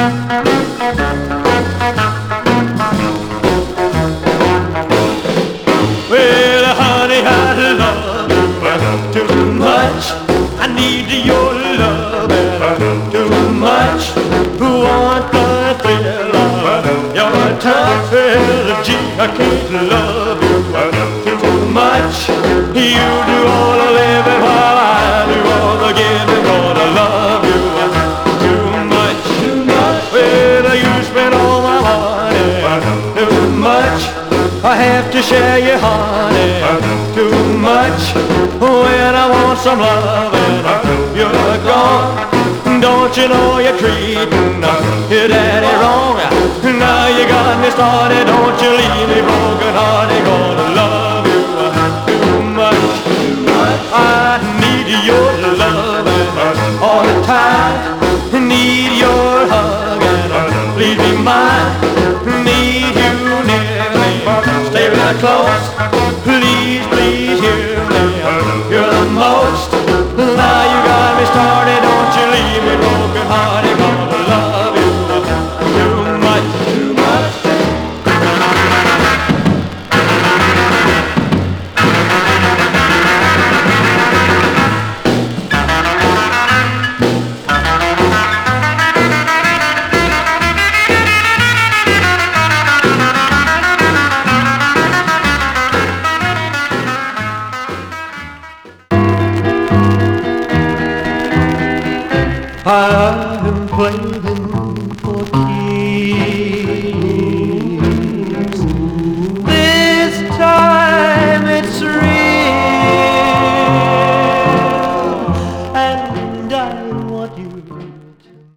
Well, honey, I love you too much. I need your love too much. Want the thrill of your touch. Well, gee, I can't love you too much. You do all the living while I do all the giving. Gonna love you too much. Well, you spend all my money too much. I have to share you, honey, too much. When I want some loving, you're gone. Don't you know you're treating your daddy wrong? Now you got me started, don't you leave me broken hearted. Gonna love you too much. I need your loving all the time. Need your hugging, please be mine. Need you near me, stay right close. Please, please hear me, you're the most. Now you got me started, don't you leave me broken hearted. Gonna love you too much, too much. I'm playing for keeps.